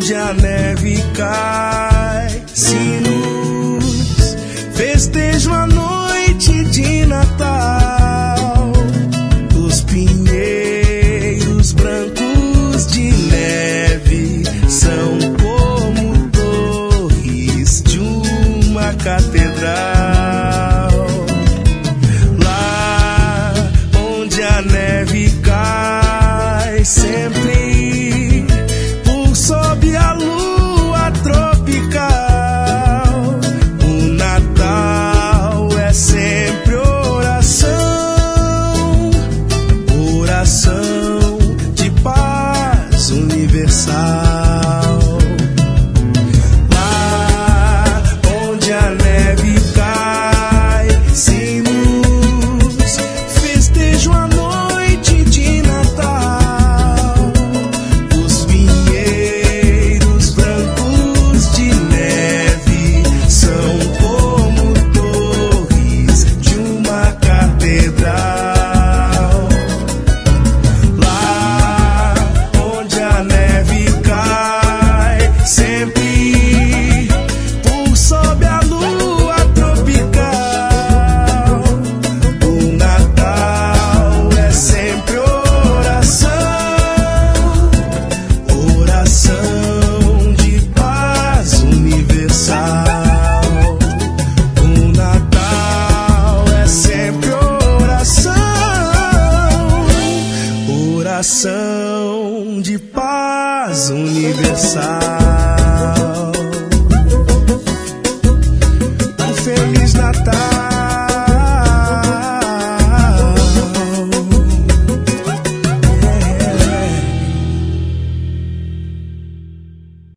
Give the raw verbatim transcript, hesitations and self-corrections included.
onde a neve cai, sinos festejam a noite de Natal. Os pinheiros brancos de neve são como torres de uma catedral. Lá onde a neve cai, sempre por sob a lua tropical. O Natal é sempre oração, oração de paz universal. Lá onde a neve cai, sinos festejam a noite de Natal. Os pinheiros brancos de neve são como torres de uma catedral. Lá onde a neve cai, sempre por sob a lua tropical. O Natal é sempre oração, oração de paz universal. O Natal é sempre oração, oração de paz universal. Um Feliz Natal.